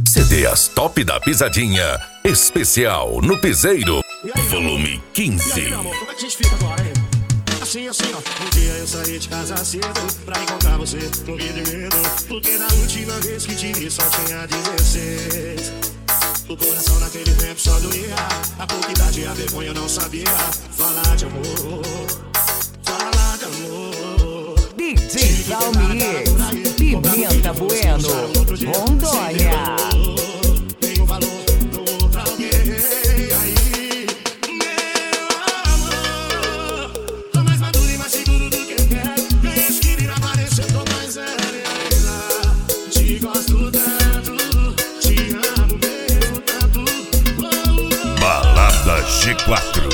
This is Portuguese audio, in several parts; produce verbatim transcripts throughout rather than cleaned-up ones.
C D As Top da Pisadinha, especial no Piseiro, volume quinze. E aí, meu amor, como é que a gente fica agora, hein? Assim, assim, ó. Um dia eu saí de casa cedo pra encontrar você, morri de medo, porque da última vez que te vi só tinha dezesseis. O coração naquele tempo só doía, a pouca idade e a vergonha eu não sabia falar de amor, falar de amor. D J Valmix, Pimenta Bueno, Rondônia. Tem um valor no pra alguém aí, meu amor. Tô mais maduro e mais seguro do que eu quero. Desde que vir aparecer, tô mais sério ainda. Te gosto tanto, te amo mesmo tanto. Balada G quatro.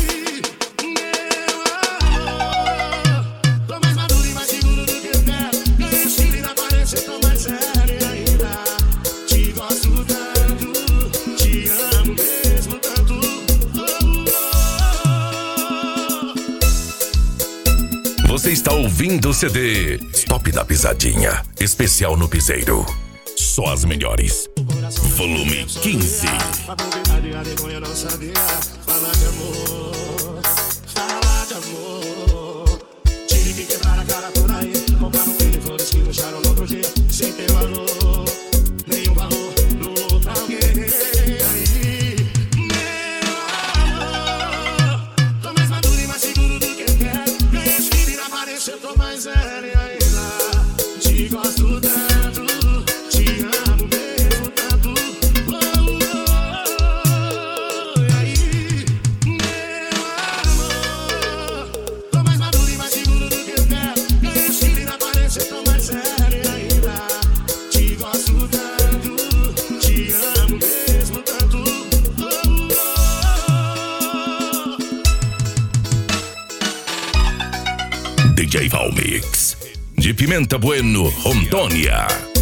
Você está ouvindo o C D Top da Pisadinha, especial no Piseiro. Só as melhores. Volume quinze. A verdade e a vergonha eu não sabia falar de amor, falar de amor. Tive que quebrar a cara por aí, comprar um filho e flores que deixaram no outro dia, sem ter valor, nenhum valor no pra alguém aí, meu amor. Tô mais maduro e mais seguro do que eu quero. Desde que vir aparecer, eu tô mais sério ainda. Te gosto tanto, te amo mesmo tanto. D J Valmix, de Pimenta Bueno, Rondônia.